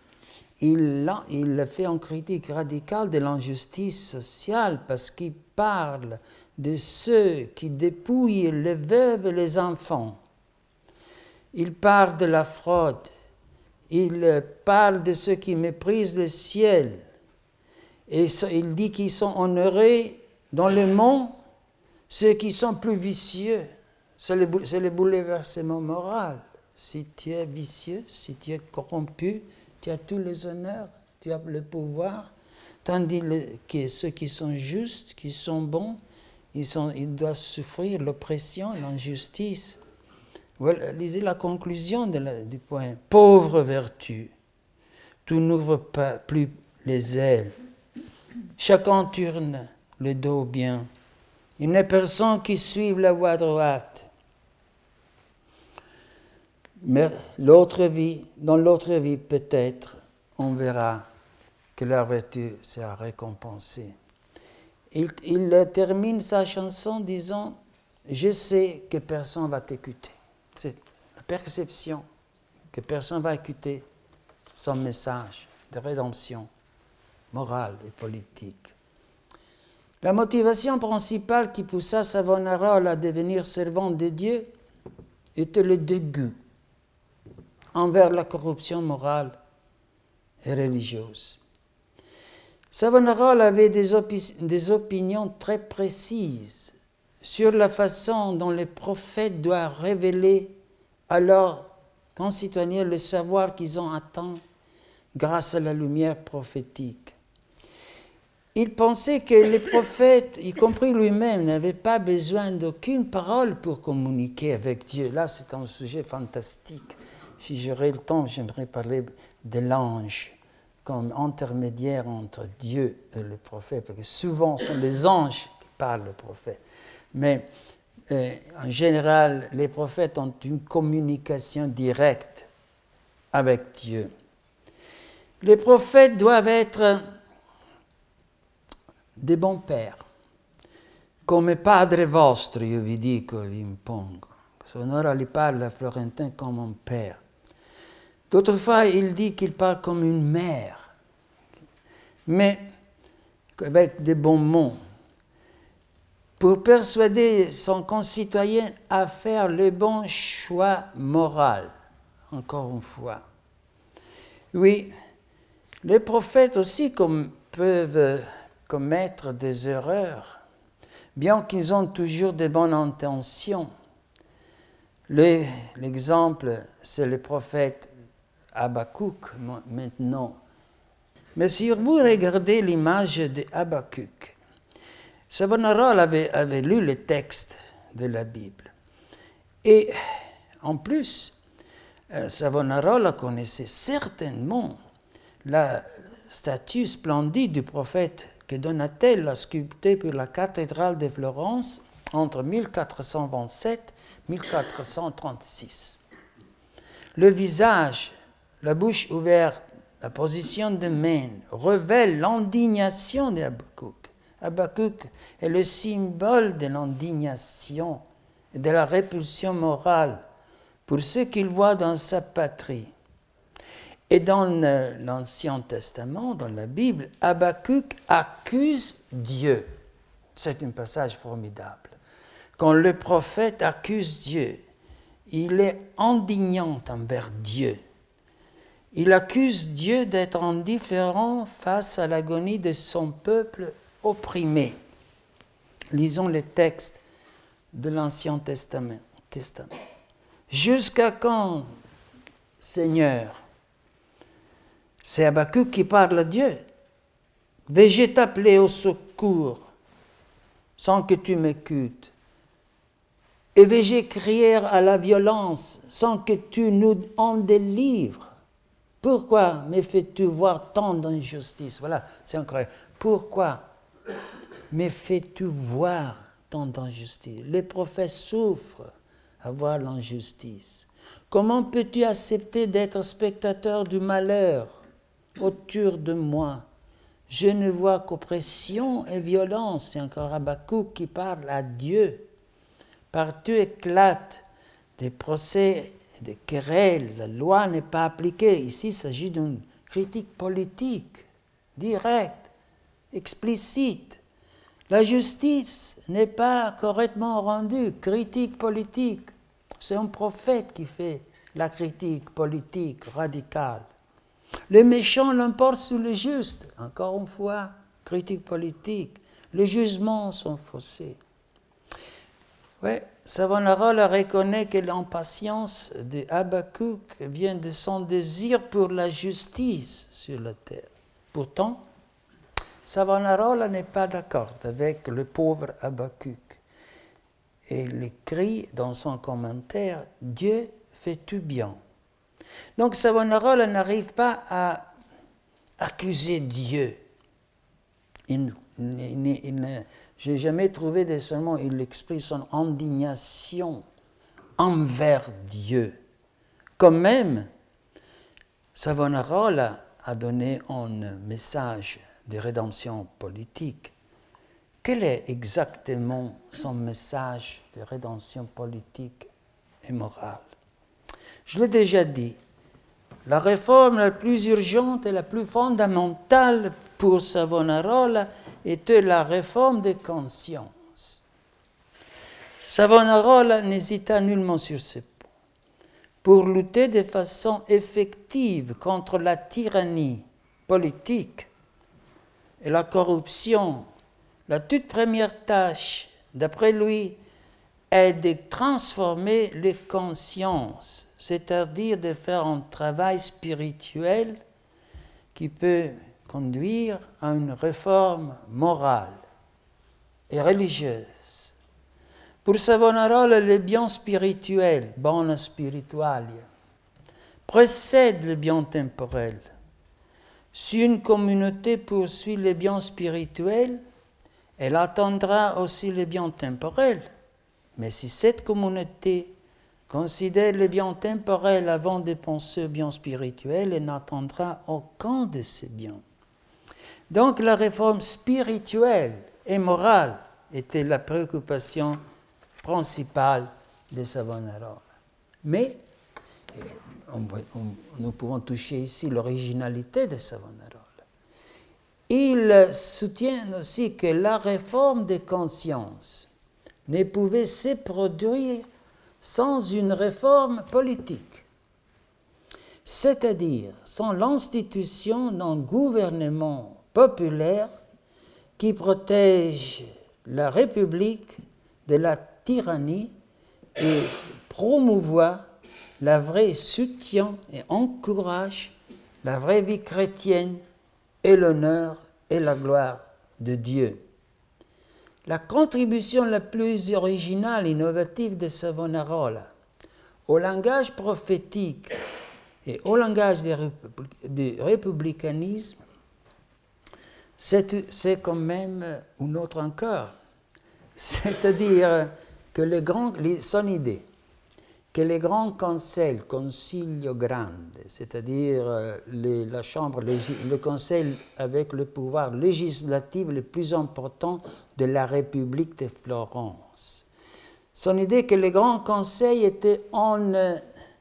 il fait une critique radicale de l'injustice sociale parce qu'il parle de ceux qui dépouillent les veuves et les enfants. Il parle de la fraude. Il parle de ceux qui méprisent le ciel. Et il dit qu'ils sont honorés dans le monde Ceux qui sont plus vicieux, c'est le bouleversement moral. Si tu es vicieux, si tu es corrompu, tu as tous les honneurs, tu as le pouvoir, tandis que ceux qui sont justes, qui sont bons, ils doivent souffrir l'oppression, l'injustice. Voilà, lisez la conclusion du point. Pauvre vertu, tu n'ouvres pas plus les ailes. Chacun tourne le dos bien. Il n'est personne qui suive la voie droite. Mais dans l'autre vie, peut-être, on verra que leur vertu sera récompensée. Il termine sa chanson disant « Je sais que personne ne va t'écouter ». C'est la perception que personne ne va écouter son message de rédemption morale et politique. La motivation principale qui poussa Savonarola à devenir servant de Dieu était le dégoût envers la corruption morale et religieuse. Savonarola avait des opinions très précises sur la façon dont les prophètes doivent révéler à leurs concitoyens le savoir qu'ils ont atteint grâce à la lumière prophétique. Il pensait que les prophètes, y compris lui-même, n'avaient pas besoin d'aucune parole pour communiquer avec Dieu. Là, c'est un sujet fantastique. Si j'aurais le temps, j'aimerais parler de l'ange comme intermédiaire entre Dieu et le prophète, parce que souvent, ce sont les anges qui parlent au prophète. Mais en général, les prophètes ont une communication directe avec Dieu. Les prophètes doivent être des bons pères. Come padre vostro, io vi dico e vi impongo. Savonarola lui parle à Florentin comme un père. D'autres fois, il dit qu'il parle comme une mère, mais avec des bons mots, pour persuader son concitoyen à faire le bon choix moral, encore une fois. Oui, les prophètes aussi peuvent commettre des erreurs, bien qu'ils ont toujours de bonnes intentions. L'exemple, c'est le prophète Habakkuk maintenant. Mais si vous regardez l'image de Habakkuk, Savonarola avait lu le texte de la Bible. Et en plus, Savonarola connaissait certainement la statue splendide du prophète que Donatello a sculptée pour la cathédrale de Florence entre 1427 et 1436. Le visage, la bouche ouverte, la position de main révèlent l'indignation d'Habakkuk. Habakkuk est le symbole de l'indignation et de la répulsion morale pour ce qu'il voit dans sa patrie. Et dans l'Ancien Testament, dans la Bible, Habakkuk accuse Dieu. C'est un passage formidable. Quand le prophète accuse Dieu, il est indignant envers Dieu. Il accuse Dieu d'être indifférent face à l'agonie de son peuple opprimé. Lisons les textes de l'Ancien Testament. Jusqu'à quand, Seigneur? C'est Habakkuk qui parle à Dieu. Vais-je t'appeler au secours sans que tu m'écoutes? Et vais-je crier à la violence sans que tu nous en délivres? Pourquoi me fais-tu voir tant d'injustice? Voilà, c'est incroyable. Pourquoi me fais-tu voir tant d'injustice? Les prophètes souffrent à voir l'injustice. Comment peux-tu accepter d'être spectateur du malheur autour de moi? Je ne vois qu'oppression et violence. C'est encore Habakkuk qui parle à Dieu. Partout éclatent des procès, des querelles. La loi n'est pas appliquée. Ici, il s'agit d'une critique politique, directe, explicite. La justice n'est pas correctement rendue. Critique politique. C'est un prophète qui fait la critique politique radicale. Les méchants l'emportent sur les justes. Encore une fois, critique politique. Les jugements sont faussés. Oui, Savonarola reconnaît que l'impatience de Habakkuk vient de son désir pour la justice sur la terre. Pourtant, Savonarola n'est pas d'accord avec le pauvre Habakkuk. Et il écrit dans son commentaire « Dieu fait tout bien ». Donc Savonarola n'arrive pas à accuser Dieu. Je n'ai jamais trouvé de seulement il exprime son indignation envers Dieu. Quand même, Savonarola a donné un message de rédemption politique. Quel est exactement son message de rédemption politique et morale? Je l'ai déjà dit, la réforme la plus urgente et la plus fondamentale pour Savonarola était la réforme des consciences. Savonarola n'hésita nullement sur ce point. Pour lutter de façon effective contre la tyrannie politique et la corruption, la toute première tâche, d'après lui, est de transformer les consciences, c'est-à-dire de faire un travail spirituel qui peut conduire à une réforme morale et religieuse. Pour Savonarola, le bien spirituel, bona spiritualia, précède le bien temporel. Si une communauté poursuit le bien spirituel, elle attendra aussi le bien temporel. Mais si cette communauté considère le bien temporel avant de penser au bien spirituel, elle n'attendra aucun de ces biens. Donc la réforme spirituelle et morale était la préoccupation principale de Savonarola. Mais nous pouvons toucher ici l'originalité de Savonarola. Il soutient aussi que la réforme des consciences ne pouvait se produire sans une réforme politique, c'est-à-dire sans l'institution d'un gouvernement populaire qui protège la République de la tyrannie et promouvoit la vraie soutien et encourage la vraie vie chrétienne et l'honneur et la gloire de Dieu. La contribution la plus originale et innovative de Savonarola au langage prophétique et au langage du républicanisme, c'est quand même une autre encore. C'est-à-dire que son idée, que les grands conseils, concilio grande, c'est-à-dire la chambre, le conseil avec le pouvoir législatif le plus important de la République de Florence. Son idée que les grands conseils étaient un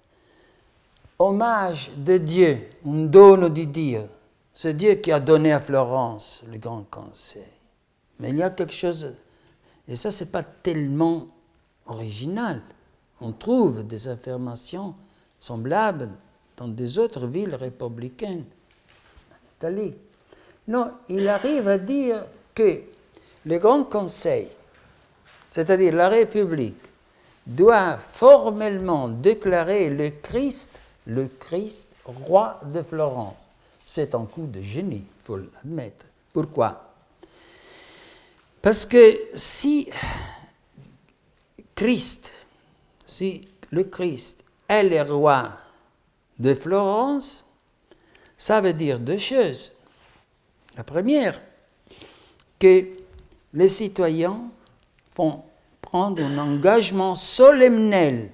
hommage de Dieu, un dono di Dio. C'est Dieu qui a donné à Florence le grand conseil. Mais il y a quelque chose, et ça c'est pas tellement original. On trouve des affirmations semblables dans des autres villes républicaines. En Italie. Non, il arrive à dire que le Grand Conseil, c'est-à-dire la République, doit formellement déclarer le Christ roi de Florence. C'est un coup de génie, il faut l'admettre. Pourquoi? Parce que si le Christ est le roi de Florence, ça veut dire deux choses. La première, que les citoyens font prendre un engagement solennel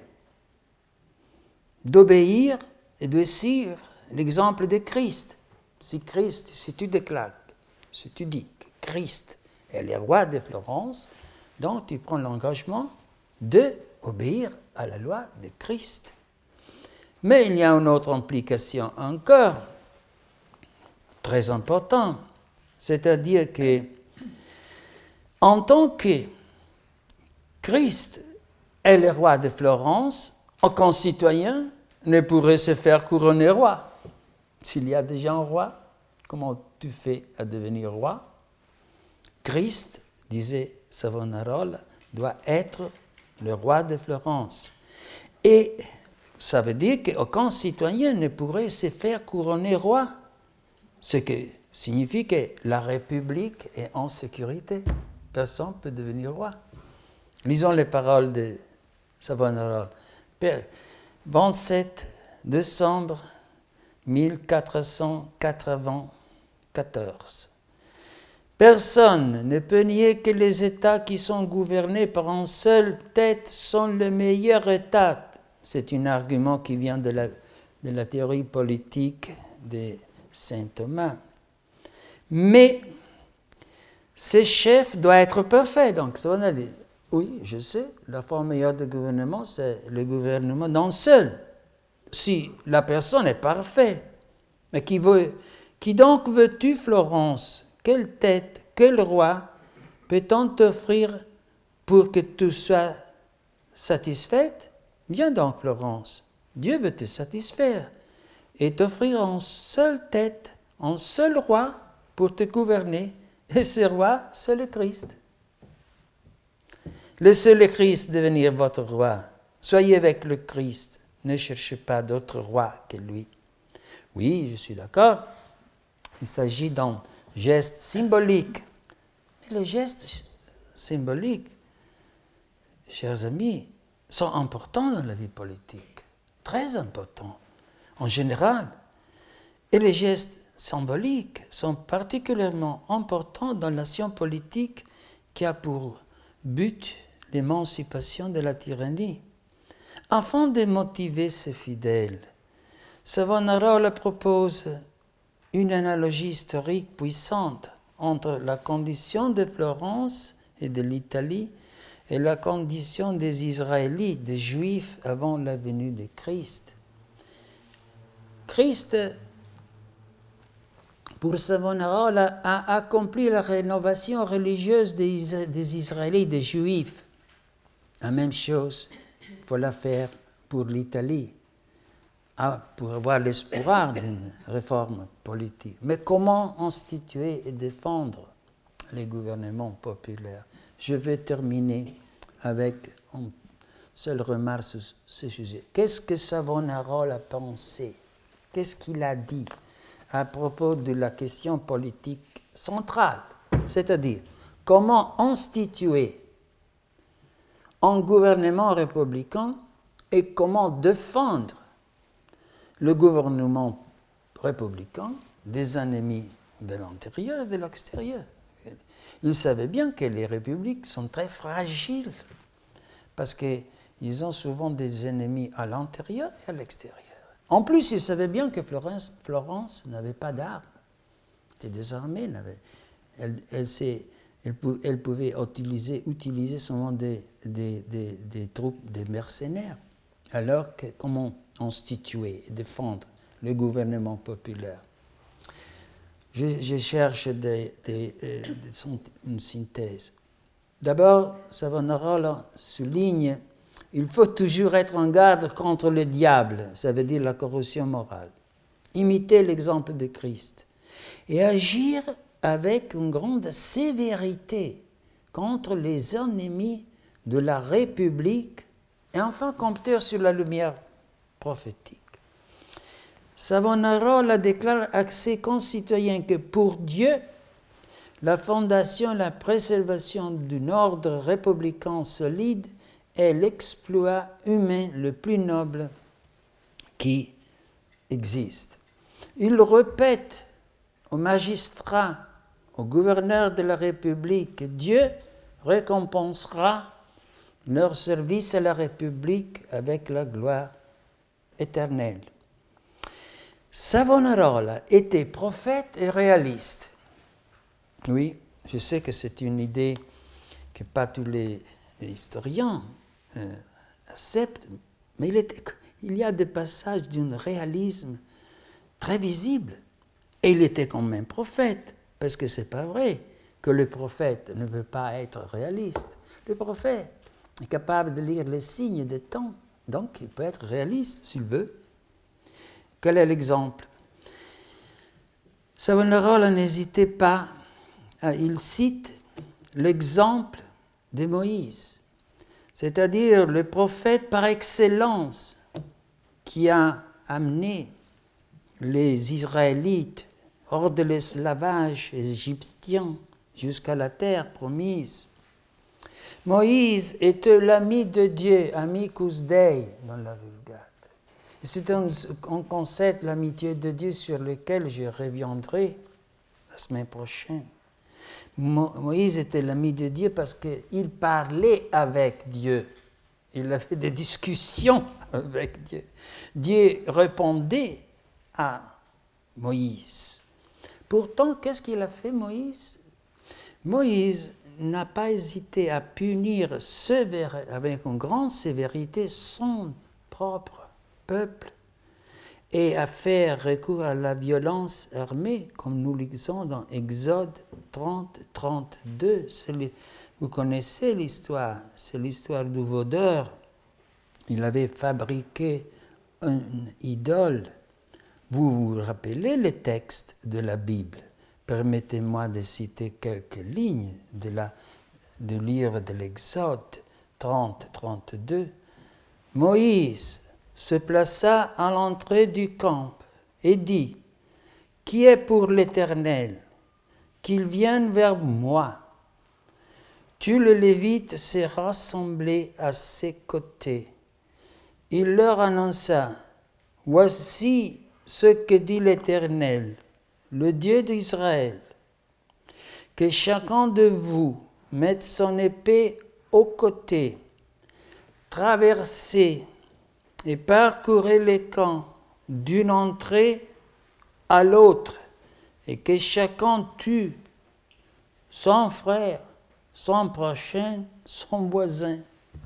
d'obéir et de suivre l'exemple de Christ. Si tu déclares, si tu dis que Christ est le roi de Florence, donc tu prends l'engagement d'obéir à la loi de Christ. Mais il y a une autre implication encore, très importante, c'est-à-dire que en tant que Christ est le roi de Florence, un concitoyen ne pourrait se faire couronner roi. S'il y a déjà un roi, comment tu fais à devenir roi? Christ, disait Savonarola, doit être le roi de Florence. Et ça veut dire qu'aucun citoyen ne pourrait se faire couronner roi, ce qui signifie que la République est en sécurité. Personne ne peut devenir roi. Lisons les paroles de Savonarola. 27 décembre 1494. Personne ne peut nier que les États qui sont gouvernés par une seule tête sont le meilleur État. C'est un argument qui vient de la théorie politique de saint Thomas. Mais ce chef doit être parfait. Donc, ça va dire, oui, je sais, la forme meilleure de gouvernement, c'est le gouvernement d'un seul. Si la personne est parfaite, mais qui donc veux-tu, Florence? Quelle tête, quel roi peut-on t'offrir pour que tu sois satisfaite? Viens donc, Florence. Dieu veut te satisfaire et t'offrir une seule tête, un seul roi pour te gouverner. Et ce roi, c'est le Christ. Laissez le Christ devenir votre roi. Soyez avec le Christ. Ne cherchez pas d'autre roi que lui. Oui, je suis d'accord. Il s'agit d'un geste symbolique. Mais les gestes symboliques, chers amis, sont importants dans la vie politique. Très importants, en général. Et les gestes symboliques sont particulièrement importants dans l'action politique qui a pour but l'émancipation de la tyrannie. Afin de motiver ses fidèles, Savonarola propose une analogie historique puissante entre la condition de Florence et de l'Italie et la condition des Israélites, des Juifs avant la venue de Christ. Christ, pour Savonarola, a accompli la rénovation religieuse des Israélites, des Juifs. La même chose, il faut la faire pour l'Italie, pour avoir l'espoir d'une réforme politique. Mais comment instituer et défendre les gouvernements populaires? Je vais terminer avec une seule remarque sur ce sujet. Qu'est-ce que Savonarola a pensé? Qu'est-ce qu'il a dit à propos de la question politique centrale? C'est-à-dire, comment instituer un gouvernement républicain et comment défendre le gouvernement républicain des ennemis de l'intérieur et de l'extérieur. Il savait bien que les républiques sont très fragiles parce qu'ils ont souvent des ennemis à l'intérieur et à l'extérieur. En plus, il savait bien que Florence n'avait pas d'armes, était désarmée, elle pouvait utiliser seulement des troupes, des mercenaires. Alors que comment instituer et défendre le gouvernement populaire? Je cherche une synthèse. D'abord, Savonarola souligne il faut toujours être en garde contre le diable, ça veut dire la corruption morale. Imiter l'exemple de Christ et agir avec une grande sévérité contre les ennemis de la République et enfin compter sur la lumière prophétique. Savonarola déclare à ses concitoyens que pour Dieu, la fondation et la préservation d'un ordre républicain solide est l'exploit humain le plus noble qui existe. Il répète aux magistrats, aux gouverneurs de la République que Dieu récompensera leur service à la République avec la gloire éternelle. Savonarola était prophète et réaliste. Oui, je sais que c'est une idée que pas tous les historiens acceptent, mais il y a des passages d'un réalisme très visible. Et il était quand même prophète, parce que ce n'est pas vrai que le prophète ne peut pas être réaliste. Le prophète est capable de lire les signes des temps, donc il peut être réaliste s'il veut. Quel est l'exemple? Savonarola n'hésitait pas, il cite l'exemple de Moïse. c'est-à-dire le prophète par excellence qui a amené les Israélites hors de l'esclavage égyptien jusqu'à la terre promise. Moïse était l'ami de Dieu, amicus Dei dans la Vulgate. C'est un concept, l'amitié de Dieu, sur lequel je reviendrai la semaine prochaine. Moïse était l'ami de Dieu parce qu'il parlait avec Dieu. Il avait des discussions avec Dieu. Dieu répondait à Moïse. Pourtant, qu'est-ce qu'il a fait, Moïse? Moïse n'a pas hésité à punir avec une grande sévérité son propre peuple et à faire recours à la violence armée, comme nous lisons dans Exode 30, 32. Vous connaissez l'histoire, c'est l'histoire du vaudeur. Il avait fabriqué une idole. Vous vous rappelez le texte de la Bible? Permettez-moi de citer quelques lignes du livre de l'Exode 30, 32. Moïse se plaça à l'entrée du camp et dit, « Qui est pour l'Éternel? Qu'il vienne vers moi. » Tous les Lévites se rassemblaient à ses côtés. Il leur annonça, « Voici ce que dit l'Éternel, le Dieu d'Israël, que chacun de vous mette son épée au côté, traversez et parcourez les camps d'une entrée à l'autre, et que chacun tue son frère, son prochain, son voisin. »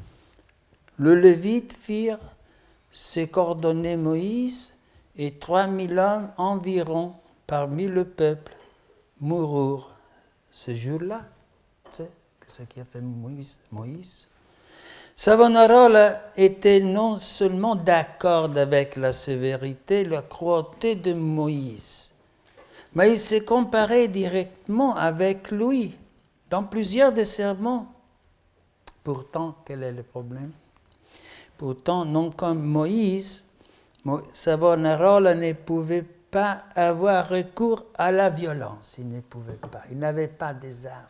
Le Lévite firent ce qu'ordonnait Moïse, et 3000 hommes environ parmi le peuple moururent ce jour-là. C'est ce qui a fait Moïse. Savonarola était non seulement d'accord avec la sévérité, la cruauté de Moïse, mais il se comparait directement avec lui dans plusieurs des sermons. Pourtant, quel est le problème? Pourtant, non comme Moïse, Savonarola ne pouvait pas avoir recours à la violence. Il ne pouvait pas. Il n'avait pas des armes.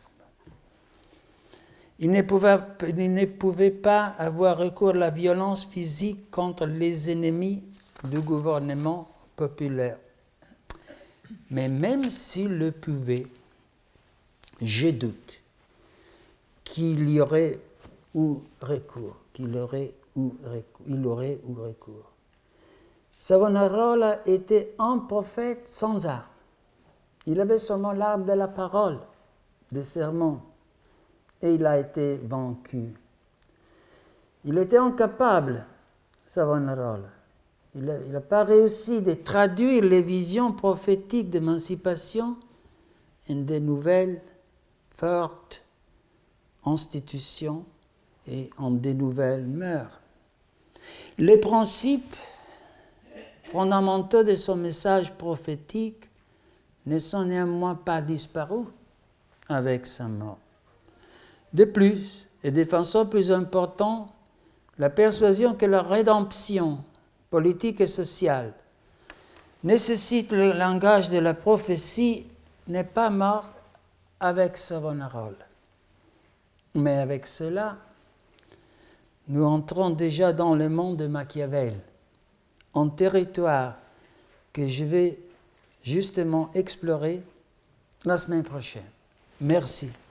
Il ne pouvait pas avoir recours à la violence physique contre les ennemis du gouvernement populaire. Mais même s'il le pouvait, je doute qu'il y aurait eu recours, il aurait eu recours. Savonarola était un prophète sans armes. Il avait seulement l'arme de la parole, des sermons, et il a été vaincu. Il était incapable, Savonarola. Il n'a pas réussi de traduire les visions prophétiques d'émancipation en de nouvelles, fortes institutions et en de nouvelles mœurs. Les principes fondamentaux de son message prophétique ne sont néanmoins pas disparus avec sa mort. De plus, et de façon plus importante, la persuasion que la rédemption politique et sociale nécessite le langage de la prophétie n'est pas morte avec Savonarola. Mais avec cela, nous entrons déjà dans le monde de Machiavel, un territoire que je vais justement explorer la semaine prochaine. Merci.